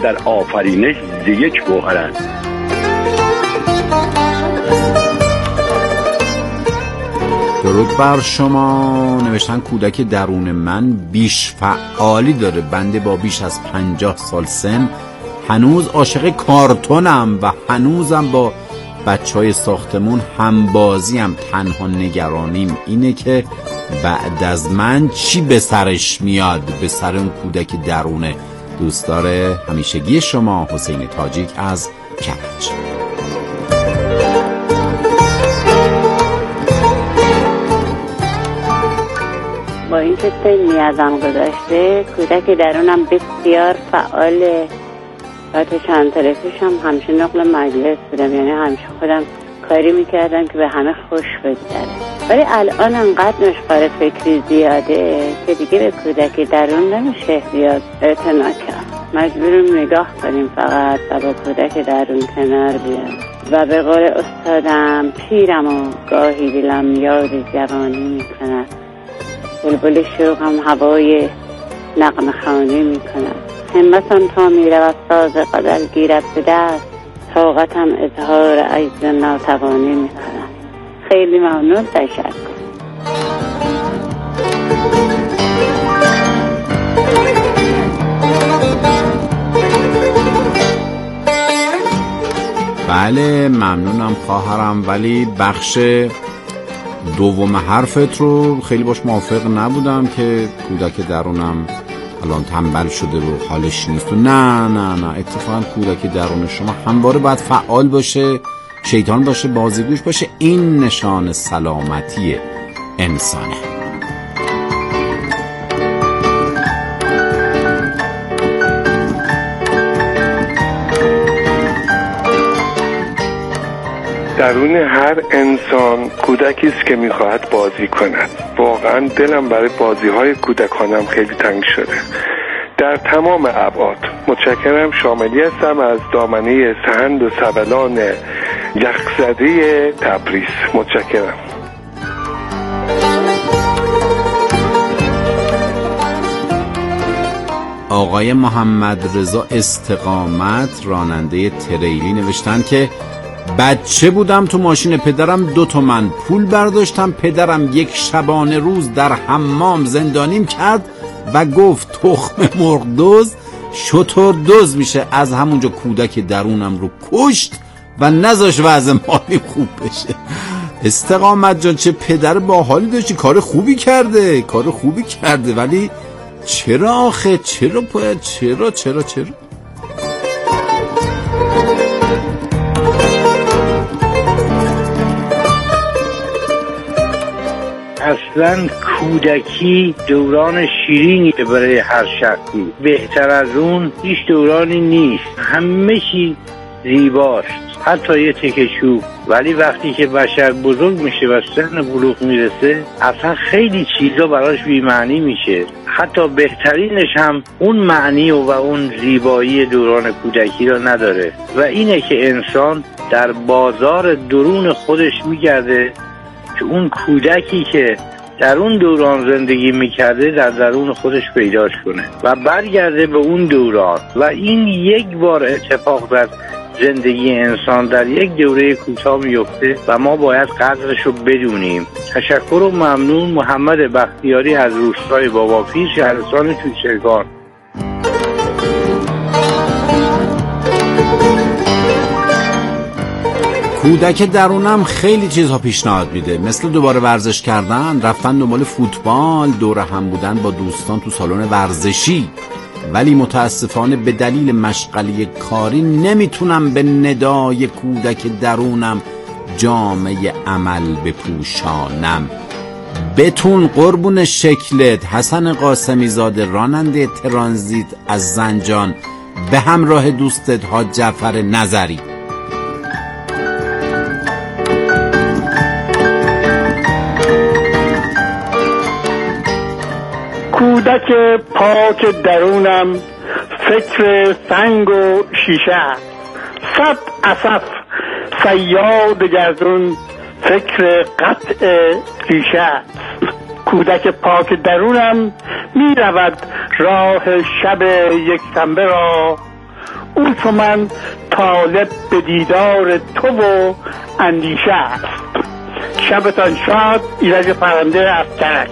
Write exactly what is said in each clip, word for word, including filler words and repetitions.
در آفرینش ز یک گوهرند. درود بر شما. نوشتن کودک درون من بیش فعالی داره. بنده با بیش از پنجاه سال سن هنوز عاشق کارتونم و هنوزم با بچه های ساختمون همبازیم. تنها نگرانیم اینه که بعد از من چی به سرش میاد، به سر اون کودک درونه. دوستدار همیشگی شما حسین تاجیک از کرج. با اینکه سنی ازم گذشته کودک درونم بسیار فعاله. حتی چند طرفش هم همیشه نقل مجلس بودم، یعنی همیشه خودم کاری میکردم که به همه خوش بگذره. ولی الان انقدر نشخوار فکری زیاده که دیگه به کودک درون نمیشه زیاد اعتنا کرد. مجبوریم نگاه کنیم فقط و با کودک درون کنار بیام. و به قول استادم پیرم و گاهی دلم یاد جوانی میکند، بلبل شوقم هوای نغمه خوانی میکند. همتم تا میرود ساز غزل گیرد به دست، طاقتم اظهار عجز ناتوانی میکند. خیلی ممنون، تشکر. بله ممنونم خواهرم، ولی بخش دوم حرفت رو خیلی باش موافق نبودم که کودک درونم الان تنبل شده و حالش نیست. و نه نه نه اتفاقا کودک درون شما همواره باید فعال باشه، شیطان باشه، بازیگوش باشه. این نشان سلامتی انسانه. درون هر انسان کودکی است که میخواهد بازی کند. واقعا دلم برای بازی‌های کودکانم خیلی تنگ شده در تمام ابعاد. متشکرم. شاملی هستم از دامنه سهند و سبلان یخزده تبریز. متشکرم. آقای محمد رضا استقامت راننده تریلی نوشتن که بچه بودم تو ماشین پدرم دو تومن پول برداشتم. پدرم یک شبانه روز در حمام زندانیم کرد و گفت تخم مرغ دوز شتر دوز میشه. از همونجا کودک درونم رو کشت و نذاش وضع مالی خوب بشه. استقامت جان چه پدر باحالی داشتی، کار خوبی کرده، کار خوبی کرده. ولی چرا آخه چرا باید چرا چرا چرا اصلا کودکی دوران شیرینی برای هر شخصی. بهتر از اون هیچ دورانی نیست. همه چی زیباست، حتی یه تکه چوب. ولی وقتی که بشر بزرگ میشه و سن بلوغ میرسه اصلا خیلی چیزا براش بی‌معنی میشه. حتی بهترینش هم اون معنی و, و اون زیبایی دوران کودکی را نداره. و اینه که انسان در بازار درون خودش میگرده که اون کودکی که در اون دوران زندگی میکرده در درون خودش پیداش کنه و برگرده به اون دوران. و این یک بار اتفاق در زندگی انسان در یک دوره کوتاه میفته و ما باید قدرش رو بدونیم. تشکر و ممنون. محمد بختیاری از روستای باباپیر، شهرستان توشرگان. کودک درونم خیلی چیزها پیشنهاد میده، مثل دوباره ورزش کردن، رفتن دنبال فوتبال، دور هم بودن با دوستان تو سالن ورزشی. ولی متاسفانه به دلیل مشغله کاری نمیتونم به ندای کودک درونم جامعه عمل بپوشانم. بتون قربون شکلت. حسن قاسمی زاده راننده ترانزیت از زنجان به همراه دوستت حاج جعفر نظری. کودک پاک درونم فکر سنگ و شیشه، صد اسف صیاد گردون فکر قطع ریشه. کودک پاک درونم می رود راه شب یک شنبه را، چو من طالب به دیدار تو و اندیشه است. شبتان شاد. ایرج پرنده از کرج.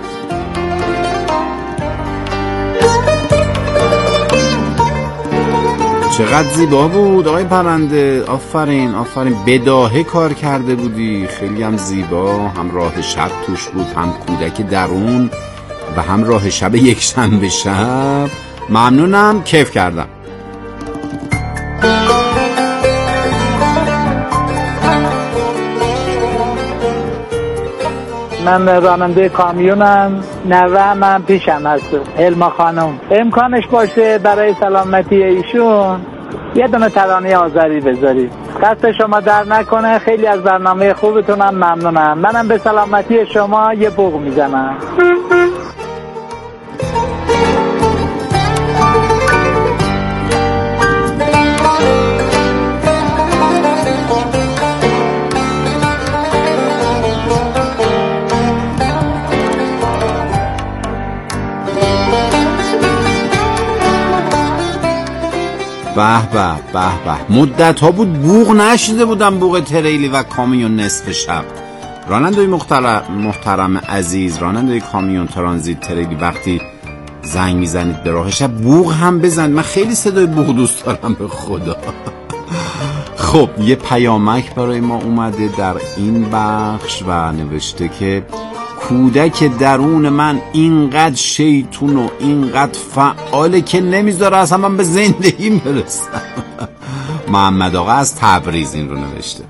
چقدر زیبا بود آقای پرنده، آفرین آفرین، بداهه کار کرده بودی، خیلی هم زیبا، هم راه شب توش بود، هم کودک درون و هم راه شب یک شنبه شب. ممنونم، کیف کردم. من راننده کامیونم، نوه من پیشم هست، علما خانم. امکانش باشه برای سلامتی ایشون یه دونه ترانه آذری بذارید. دست شما در نکنه، خیلی از برنامه خوبتونم ممنونم. منم به سلامتی شما یه بوق میزنم. به به به به، مدت ها بود بوق نشیده بودم، بوق تریلی و کامیون نصف شب. راننده محترم محترم عزیز، راننده کامیون ترانزیت تریلی، وقتی زنگ میزنید به راه شب بوق هم بزنید. من خیلی صدای بوق دوست دارم به خدا. خب یه پیامک برای ما اومده در این بخش و نوشته که کودک درون من اینقدر شیطون و اینقدر فعاله که نمیذاره اصلا من به زندگیم برسم. محمد آقا از تبریز این رو نوشته.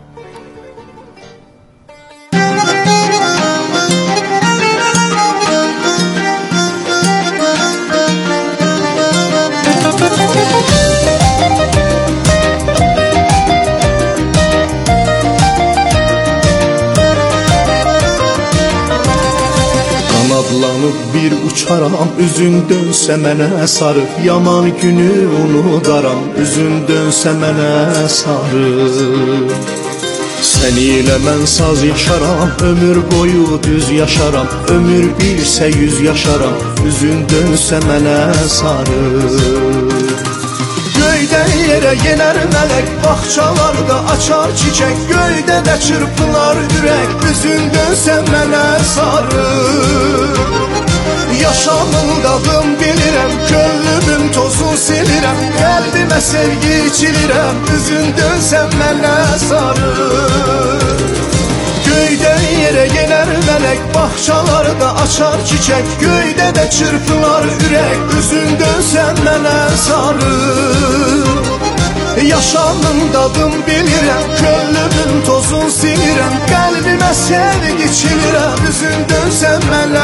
Qanadlanıb bir uçaram, üzün dönsə mənə sarıb, yaman günü unudaram, üzün dönsə mənə sarıb. Sən ilə mən saz yaşaram, ömür boyu düz yaşaram, ömür bilsə yüz yaşaram, üzün dönsə mənə sarıb. Göydən yerə yenər mələk, bağçalarda açar çiçək, göydə də çırpılar ürək, üzün dönsə mənə sarıb. Yaşamın dadım bilirəm, könlümün tozun silirəm, qəlbimə sevgi içilirəm, üzün dönsə mənə sarıb. Göydən yerə yenər mələk, bağçalarda açar çiçək, göydə də çırpılar ürək, üzün dönsə mənə sarıb. Yaşamın dadım bilirəm, könlümün tozun silirəm, qəlbimə sevgi içilirəm, üzün dönsə mənə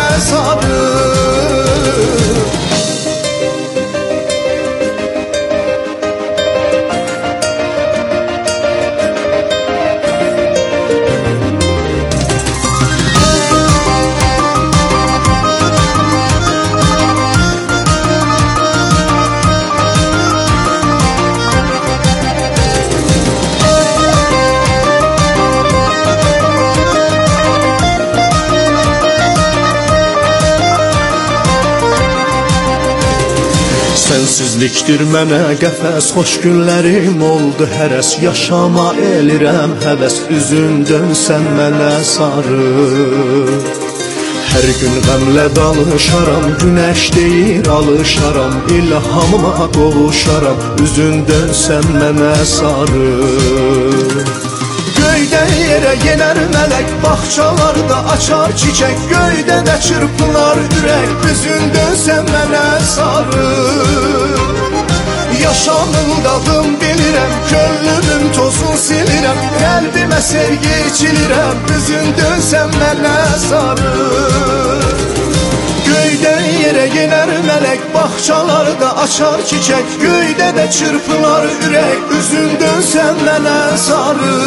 sarıb. Sənsizlikdir mənə qəfəs, xoş günlərim oldu hərəs, yaşama elirəm həvəs, üzün dönsən mənə sarı. Hər gün qəmlə dalışaram, günəş deyir alışaram, ilhamıma qovuşaram, üzün dönsən mənə sarı. Göydən yerə yenər mələk, bağçalarda açar çiçək, göydə də çırpılar ürək, üzün dönsə mənə sarı. Yaşamın dadım bilirəm, könlümün tozun silirəm, qəlbimə sevgi içilirəm, üzün dönsə mənə sarı. Göydən yerə yenər mələk, bağçalarda açar çiçək, göydə də çırpılar ürək, üzün dönsə mənə sarı.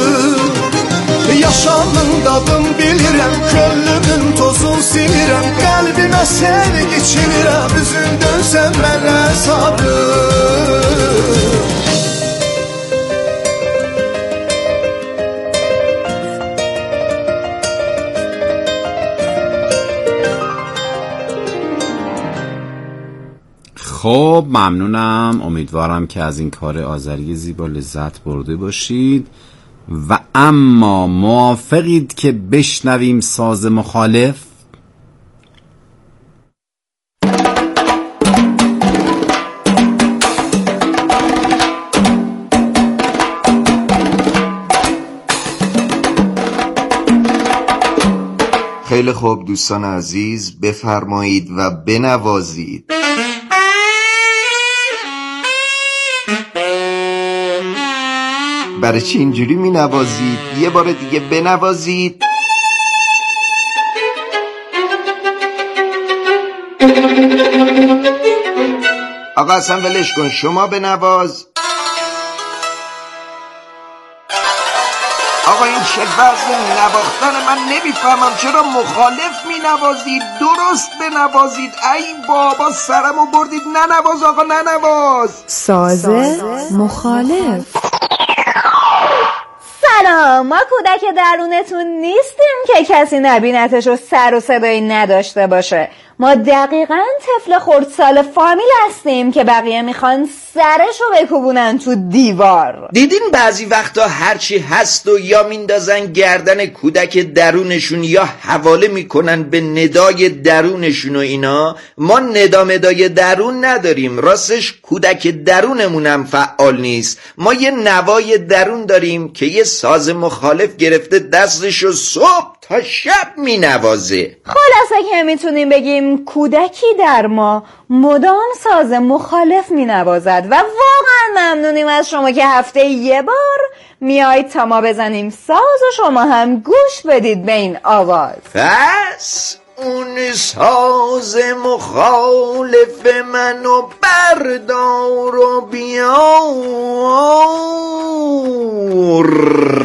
Yaşamın dadım bilirəm, könlümün tozun silirəm, qəlbimə sevgi içilirəm, üzün dönsə mənə sarı. خب ممنونم، امیدوارم که از این کار آذری زیبا لذت برده باشید. و اما موافقید که بشنویم ساز مخالف؟ خیلی خوب دوستان عزیز، بفرمایید و بنوازید. برای چی اینجوری می نوازید؟ یه بار دیگه بنوازید. آقا اصلا ولش کن، شما بنواز. آقا این چه وضع نواختن؟ من نمیفهمم چرا مخالف مینوازید؟ درست بنوازید. ای بابا سرمو بردید. ننواز آقا ننواز. ساز مخالف. سلام، ما کودک درونتون نیستیم که کسی نبینتش و سر و صدایی نداشته باشه. ما دقیقاً طفل خردسال فامیل هستیم که بقیه میخوان سرشو بکوبونن تو دیوار. دیدین بعضی وقتا هرچی هست و یا میندازن گردن کودک درونشون یا حواله میکنن به ندای درونشون و اینا. ما ندا مدای درون نداریم، راستش کودک درونمونم فعال نیست. ما یه نوای درون داریم که یه ساز مخالف گرفته دستشو صبح تا شب می نوازه. خلاصه که میتونیم بگیم کودکی در ما مدام ساز مخالف می نوازد و واقعا ممنونیم از شما که هفته یه بار میایید تا ما بزنیم ساز و شما هم گوش بدید به این آواز. پس اون ساز مخالف منو بردار و بیار.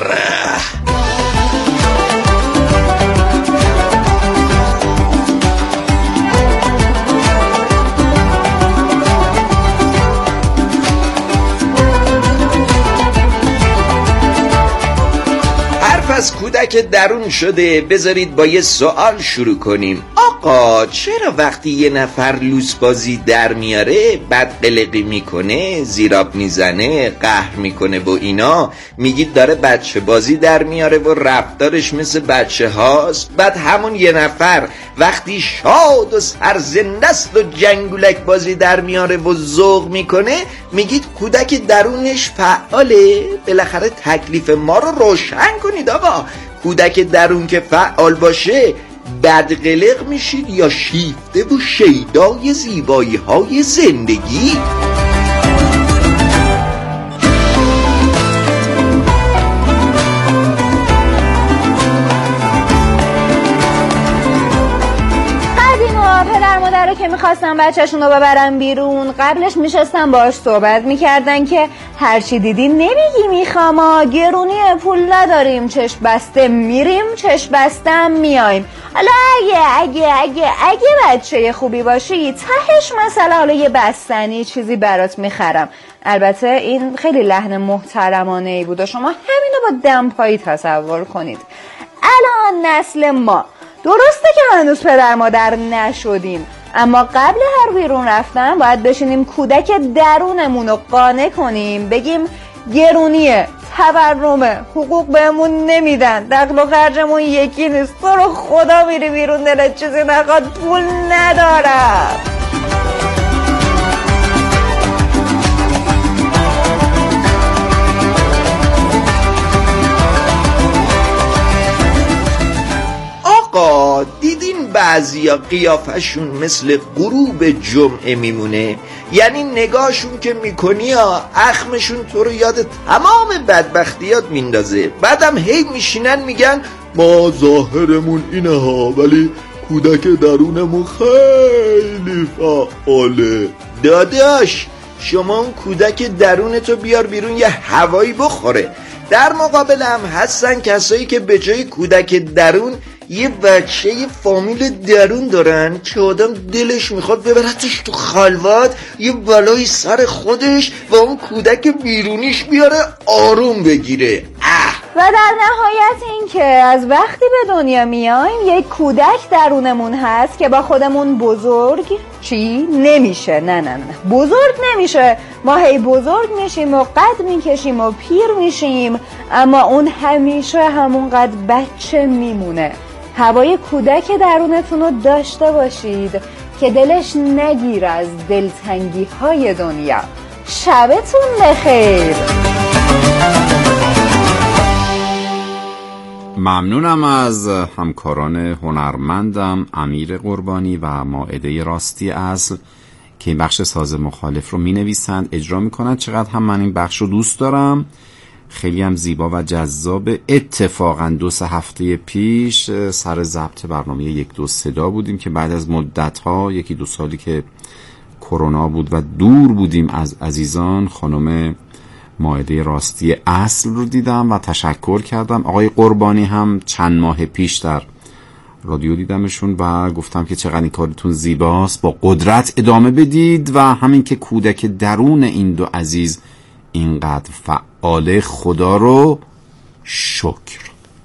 از کودک درون شده، بذارید با یه سوال شروع کنیم. آقا چرا وقتی یه نفر لوس بازی در میاره بعد قلقی میکنه، زیراب میزنه، قهر میکنه و اینا، میگید داره بچه بازی در میاره و رفتارش مثل بچه هاست؟ بعد همون یه نفر وقتی شاد و سرزنده است و جنگولک بازی در میاره و ذوق میکنه، میگید کودک درونش فعاله؟ بالاخره تکلیف ما رو روشن کنید آقا. کودک درون که فعال باشه بدقلق میشید یا شیفته و شیدای زیبایی های زندگی؟ رو که میخواستن بچهشون رو ببرن بیرون، قبلش میشستن باش صحبت میکردن که هرچی دیدی نمیگی میخواما، گرونی پول نداریم، چشم بسته میریم چشم بسته میایم. حالا اگه اگه اگه اگه بچه خوبی باشی تهش مثلا حالا یه بستنی چیزی برات میخرم. البته این خیلی لحن محترمانه ای بود و شما همینو با دمپایی تصور کنید. الان نسل ما درسته که هنوز پدر مادر نشدیم، اما قبل هر بیرون رفتن باید بشینیم کودک درونمون رو قانع کنیم، بگیم گرونیه، تورمه، حقوق بهمون نمیدن، دخل و خرجمون یکی نیست، تو رو خدا میری بیرون دلت چیزی نخواد، پول ندارم. آقا دیدین بعضیا قیافشون مثل غروب جمعه میمونه؟ یعنی نگاهشون که میکنی ها اخمشون تو رو یاد تمام بدبختیات میندازه، بعدم هی میشینن میگن ما ظاهرمون اینه ها ولی کودک درونمون خیلی فعاله. داداش شما اون کودک درونتو بیار بیرون یه هوایی بخوره. در مقابل هم هستن کسایی که به جای کودک درون یه بچه یه فامیل درون دارن که آدم دلش میخواد ببرتش تو خلوت یه بلای سر خودش و اون کودک بیرونیش بیاره آروم بگیره. اه و در نهایت این که از وقتی به دنیا میایم یک کودک درونمون هست که با خودمون بزرگ چی؟ نمیشه. نه نه نه بزرگ نمیشه. ما هی بزرگ میشیم و قد میکشیم و پیر میشیم، اما اون همیشه همون قد بچه میمونه. هوای کودک درونتون رو داشته باشید که دلش نگیر از دلتنگی های دنیا. شبتون بخیر. ممنونم از همکاران هنرمندم امیر قربانی و مائده راستی اصل که این بخش ساز مخالف رو می نویسند، اجرا می کنند. چقدر هم من این بخش رو دوست دارم، خیلی هم زیبا و جذاب. اتفاقا دو سه هفته پیش سر ضبط برنامه یک دو صدا بودیم که بعد از مدت ها، یکی دو سالی که کرونا بود و دور بودیم از عزیزان، خانم مائده راستی اصل رو دیدم و تشکر کردم. آقای قربانی هم چند ماه پیش در رادیو دیدمشون و گفتم که چقدر این کارتون زیباست، با قدرت ادامه بدید و همین که کودک درون این دو عزیز اینقدر فعال، خدا رو شکر.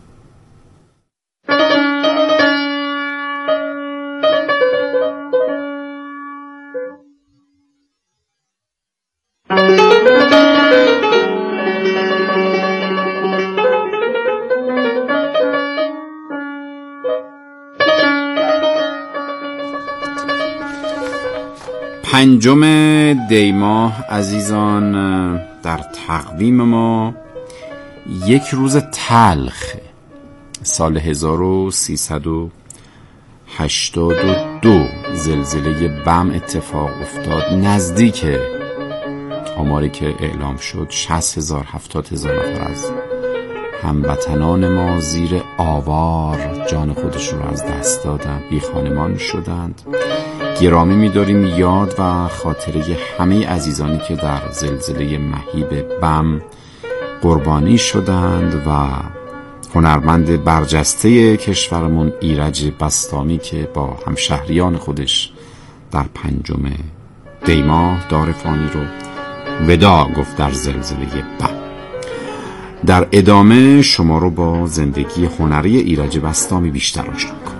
پنجم دی ماه عزیزان در تقویم ما یک روز تلخ، سال هزار و سیصد و هشتاد و دو زلزله بم اتفاق افتاد. نزدیک آماری که اعلام شد شصت هزار هفتاد هزار نفر از هموطنان ما زیر آوار جان خودشون رو از دست دادن، بی خانمان شدند. گرامی می‌داریم یاد و خاطره همه عزیزانی که در زلزله مهیب بم قربانی شدند و هنرمند برجسته کشورمون ایرج بسطامی که با همشهریان خودش در پنجم دی ماه دار فانی رو وداع گفت در زلزله بم. در ادامه شما رو با زندگی هنری ایرج بسطامی بیشتر آشنا کنم.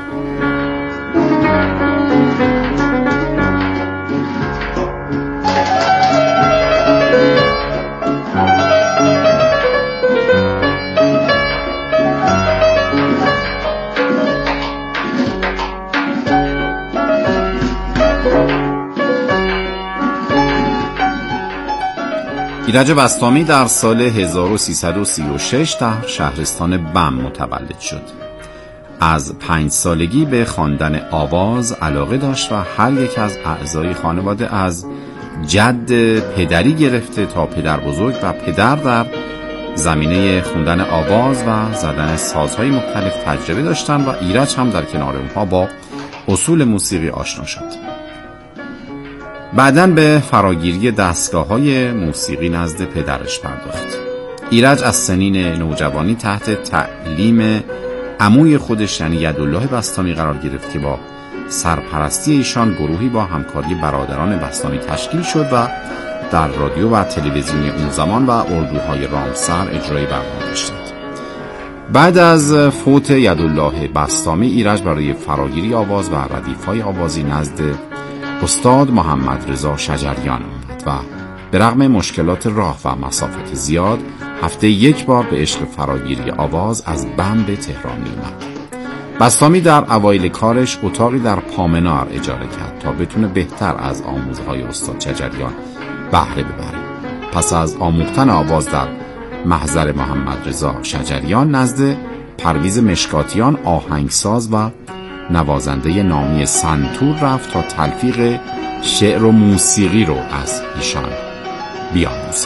ایرج بسطامی در سال هزار و سیصد و سی و شش در شهرستان بم متولد شد. از پنج سالگی به خواندن آواز علاقه داشت و هر یک از اعضای خانواده از جد پدری گرفته تا پدر بزرگ و پدر در زمینه خوندن آواز و زدن سازهای مختلف تجربه داشتند و ایرج هم در کنار اونها با اصول موسیقی آشنا شد. بعداً به فراگیری دستگاه‌های موسیقی نزد پدرش پرداخت. ایرج از سنین نوجوانی تحت تعلیم عموی خودش یعنی یدالله بسطامی قرار گرفت که با سرپرستی ایشان گروهی با همکاری برادران بسطامی تشکیل شد و در رادیو و تلویزیون اون زمان و اردوهای رامسر اجرای برنامه داشتند. بعد از فوت یدالله بسطامی ایرج برای فراگیری آواز و ردیف‌های آوازی نزد استاد محمد رضا شجریان آمد و به رغم مشکلات راه و مسافت زیاد هفته یک بار به عشق فراگیری آواز از بم به تهران می اومد. بسطامی در اوایل کارش اتاقی در پامنار اجاره کرد تا بتونه بهتر از آموزهای استاد شجریان بهره ببره. پس از آموختن آواز در محضر محمد رضا شجریان نزد پرویز مشکاتیان آهنگساز و نوازنده نامی سنتور رفت تا تلفیق شعر و موسیقی رو از ایشان بیاموزه.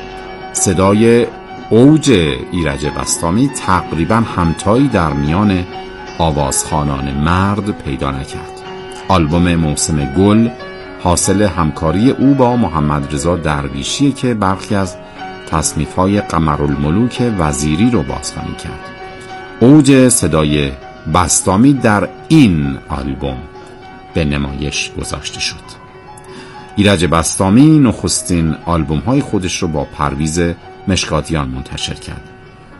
صدای اوج ایرج بسطامی تقریبا همتایی در میان آوازخوانان مرد پیدا نکرد. آلبوم موسم گل حاصل همکاری او با محمد رضا درویشی که برخی از تصنیف‌های قمرالملوک وزیری رو بازخوانی کرد. اوج صدای بسطامی در این آلبوم به نمایش گذاشته شد. ایرج بسطامی نخستین آلبوم های خودش رو با پرویز مشکاتیان منتشر کرد.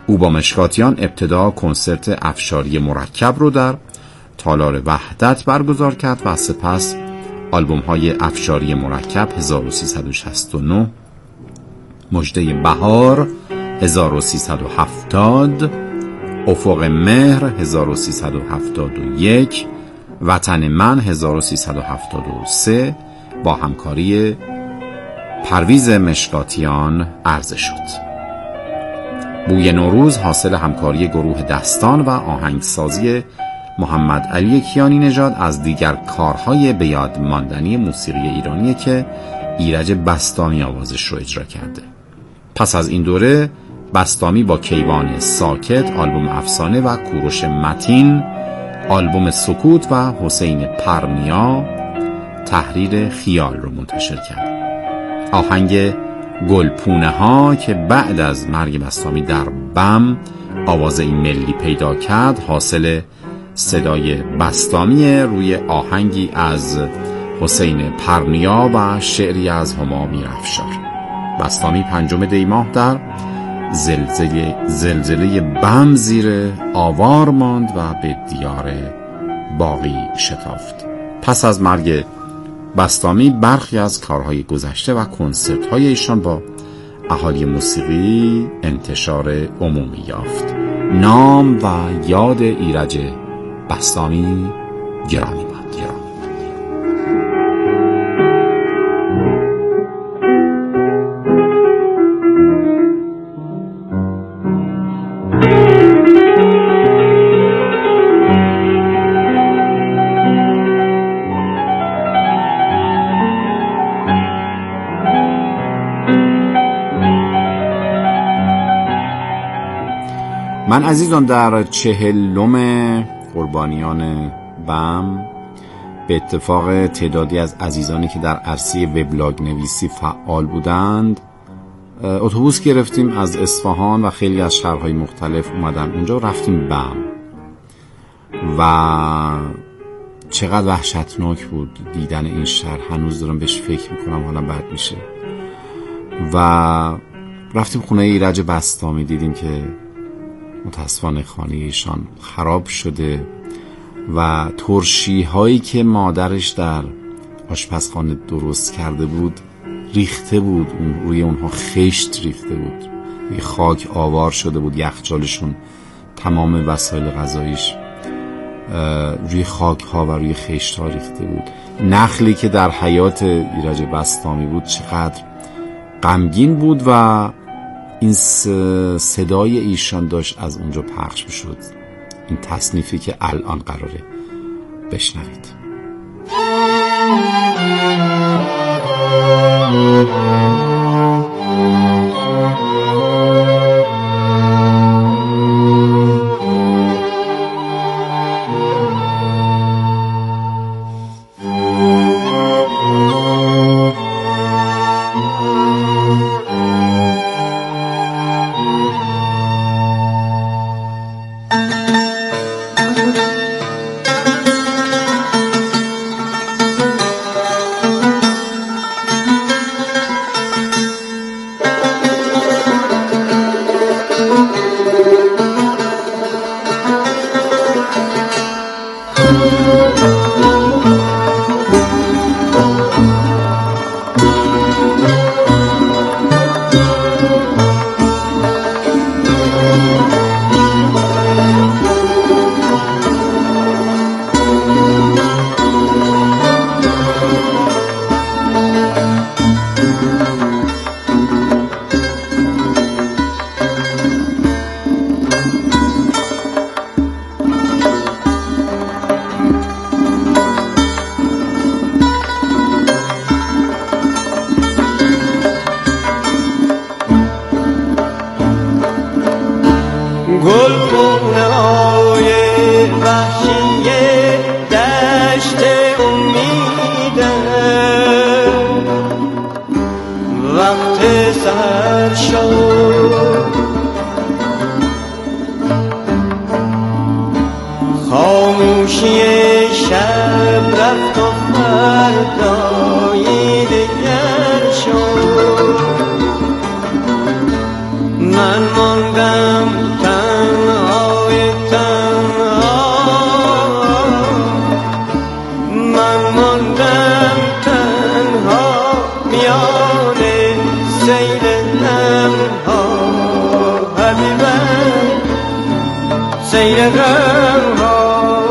او با مشکاتیان ابتدا کنسرت افشاری مرکب رو در تالار وحدت برگزار کرد و سپس آلبوم های افشاری مرکب هزار و سیصد و شصت و نه، مژده بهار هزار و سیصد و هفتاد، افق مهر هزار و سیصد و هفتاد و یک، وطن من هزار و سیصد و هفتاد و سه با همکاری پرویز مشکاتیان عرضه شد. بوی نوروز حاصل همکاری گروه دستان و آهنگسازی محمد علی کیانی نژاد از دیگر کارهای به یاد ماندنی موسیقی ایرانی که ایرج بسطامی آوازش رو اجرا کرده. پس از این دوره بسطامی با کیوان ساکت آلبوم افسانه و کوروش متین آلبوم سکوت و حسین پرنیا تحریر خیال رو منتشر کرد. آهنگ گلپونه ها که بعد از مرگ بسطامی در بم آوازه ملی پیدا کرد حاصل صدای بسطامی روی آهنگی از حسین پرنیا و شعری از هما میرافشار. بسطامی پنجم دی ماه در زلزله زلزله بم زیر آوار ماند و به دیار باقی شتافت. پس از مرگ بسطامی برخی از کارهای گذشته و کنسرت‌های ایشان با اهالی موسیقی انتشار عمومی یافت. نام و یاد ایرج بسطامی گرامی باد. من عزیزان در چهلم قربانیان بم به اتفاق تعدادی از عزیزانی که در عرصه وبلاگ نویسی فعال بودند اتوبوس گرفتیم از اصفهان و خیلی از شهرهای مختلف اومدن اونجا و رفتیم بم و چقدر وحشتناک بود دیدن این شهر. هنوز دارم بهش فکر میکنم حالا بد میشه. و رفتیم خونه ایرج بسطامی، دیدیم که متاسفانه خانه ایشان خراب شده و ترشی هایی که مادرش در آشپزخانه درست کرده بود ریخته بود، اون روی اونها خشت ریخته بود، روی خاک آوار شده بود، یخچالشون تمام وسایل غذاییش روی خاک ها و روی خشت ها ریخته بود. نخلی که در حیات ایرج بسطامی بود چقدر غمگین بود و این صدای ایشان داشت از اونجا پخش میشد. این تصنیفی که الان قراره بشنوید. خاموشی شب رفت و فردای دگر شد. من ماندم سیل غمها حبیبم سیل غمها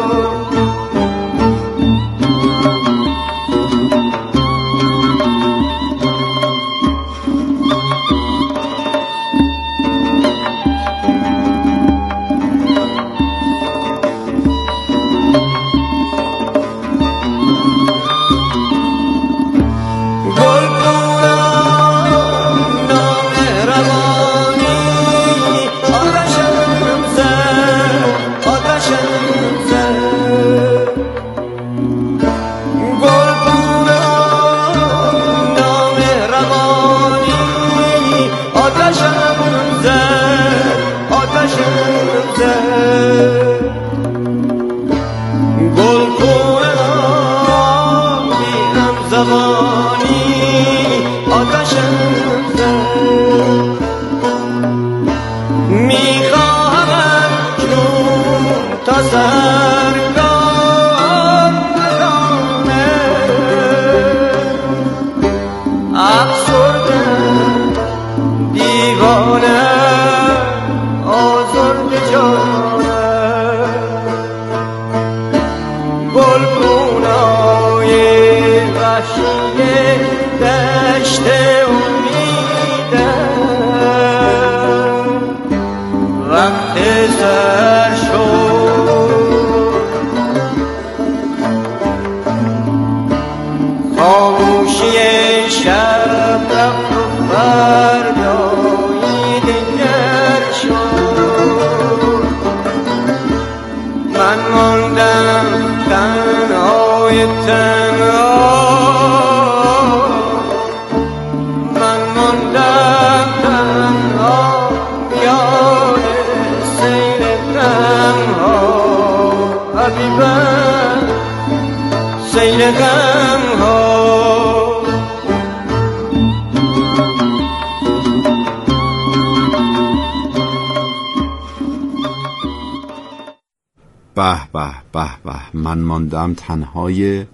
به به به به من ماندم تنهای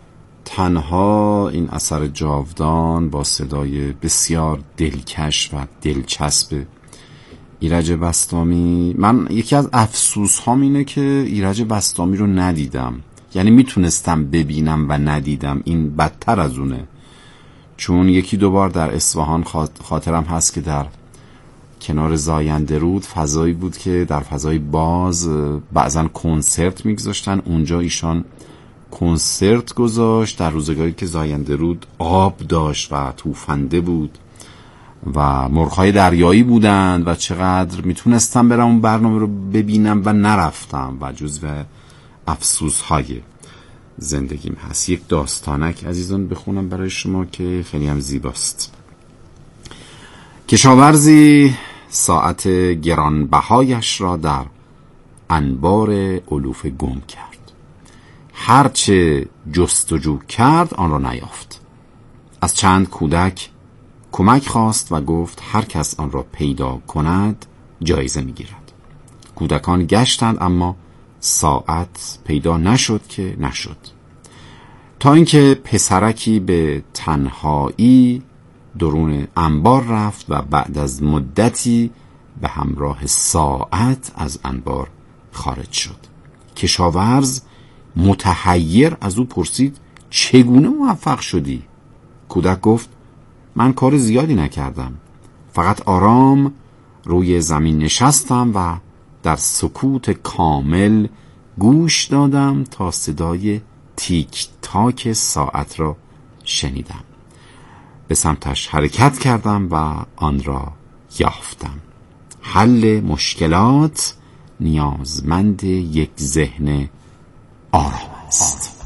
تنها. این اثر جاودان با صدای بسیار دلکش و دلچسب ایرج بسطامی. من یکی از افسوس هام اینه که ایرج بسطامی رو ندیدم، یعنی میتونستم ببینم و ندیدم، این بدتر از اونه. چون یکی دو بار در اصفهان خاطرم هست که در کنار زاینده رود فضایی بود که در فضای باز بعضن کنسرت میگذاشتن، اونجا ایشان کنسرت گذاشت در روزگاری که زاینده رود آب داشت و توفنده بود و مرغ‌های دریایی بودند و چقدر میتونستم برم اون برنامه رو ببینم و نرفتم و جزو افسوس‌های زندگیم هست. یک داستانک عزیزان بخونم برای شما که خیلی هم زیباست. کشاورزی ساعت گرانبهایش را در انبار علوفه گم کرد. هرچه جستجو کرد آن را نیافت. از چند کودک کمک خواست و گفت هر کس آن را پیدا کند جایزه میگیرد. کودکان گشتند اما ساعت پیدا نشد که نشد، تا اینکه پسرکی به تنهایی درون انبار رفت و بعد از مدتی به همراه ساعت از انبار خارج شد. کشاورز متحیر از او پرسید چگونه موفق شدی؟ کودک گفت من کار زیادی نکردم، فقط آرام روی زمین نشستم و در سکوت کامل گوش دادم تا صدای تیک تاک ساعت را شنیدم. به سمتش حرکت کردم و آن را یافتم. حل مشکلات نیازمند یک ذهن آرام است.